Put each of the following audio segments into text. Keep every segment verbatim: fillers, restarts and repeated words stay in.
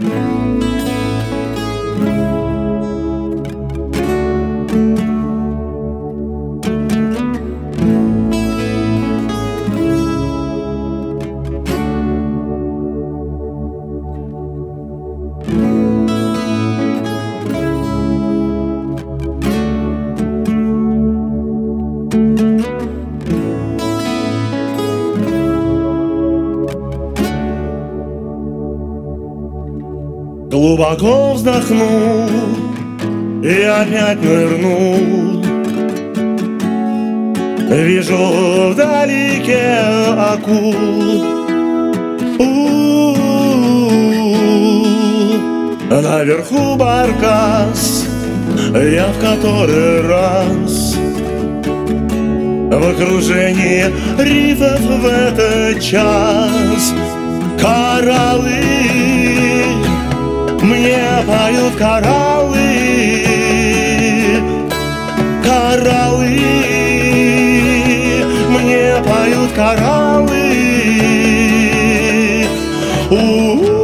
Глубоко вздохнул и опять нырнул. Вижу вдалеке акул. У-у-у. Наверху баркас, я в который раз в окружении рифов в этот час. Кораллы мне поют, кораллы, кораллы, мне поют, кораллы. У-у-у.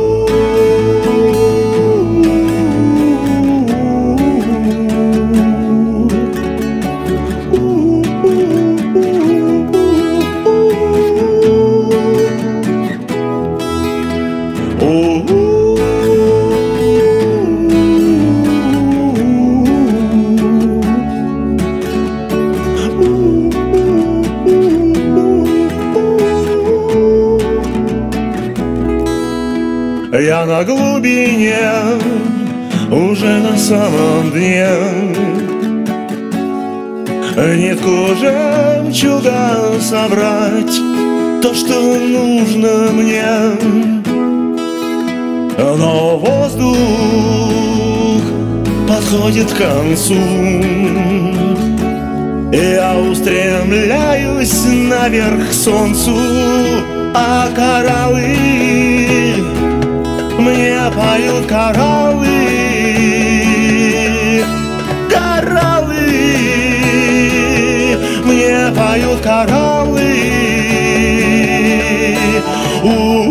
Я на глубине, уже на самом дне. Нитку жемчуга собрать, то, что нужно мне. Но воздух подходит к концу. Я устремляюсь наверх к солнцу, а кораллы мне поют, кораллы, кораллы, мне поют, кораллы. У